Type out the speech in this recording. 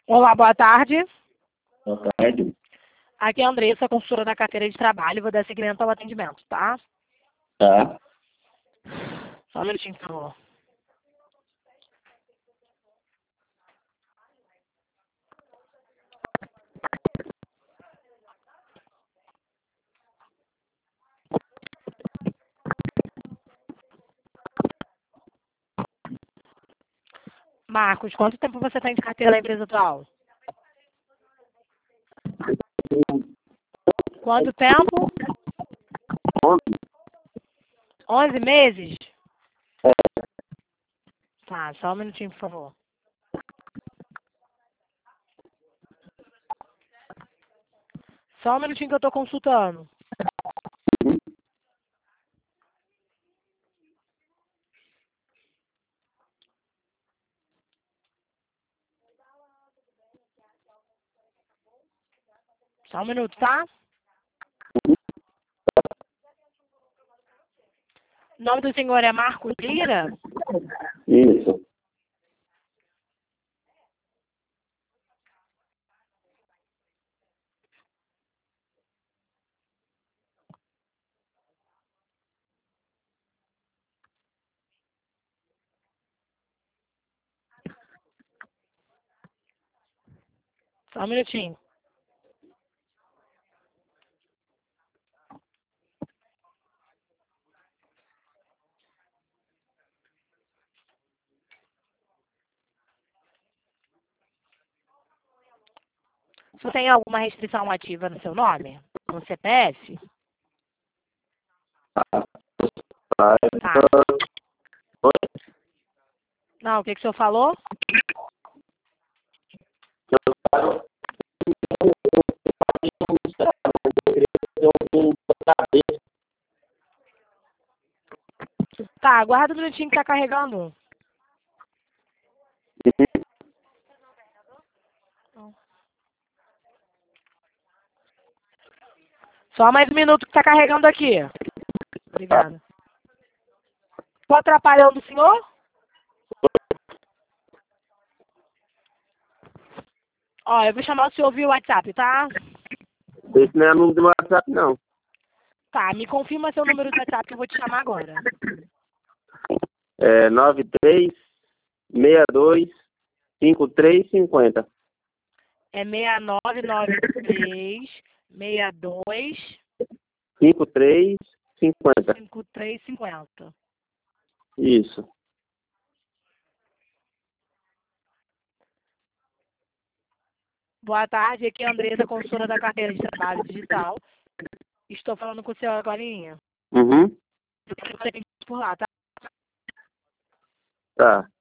Olá, boa tarde. Boa tarde. Aqui é a Andressa, consultora da carteira de trabalho. Vou dar seguimento ao atendimento, tá? Tá. Só um minutinho, por favor. Marcos, quanto tempo você tem de carteira da empresa atual? Quanto tempo? 11 meses? Tá, só um minutinho, por favor. Só um minutinho que eu tô consultando. Só um minuto, tá? O nome do senhor é Marcos Lira? Isso. Só um minutinho. Você tem alguma restrição ativa no seu nome? No CPF? Tá. Tá. Não, o que o senhor falou? Tá, aguarda um minutinho que tá carregando. Só mais um minuto que tá carregando aqui. Obrigada. Tô atrapalhando o senhor? Ó, eu vou chamar o senhor via WhatsApp, tá? Esse não é número do WhatsApp, não. Tá, me confirma seu número do WhatsApp que eu vou te chamar agora. É 93625350. É 6993 62 5350. 5350. Isso. Boa tarde, aqui é a Andressa, consultora da carteira de trabalho digital. Estou falando com o senhor agorinha. Uhum. Por lá, tá? Tá.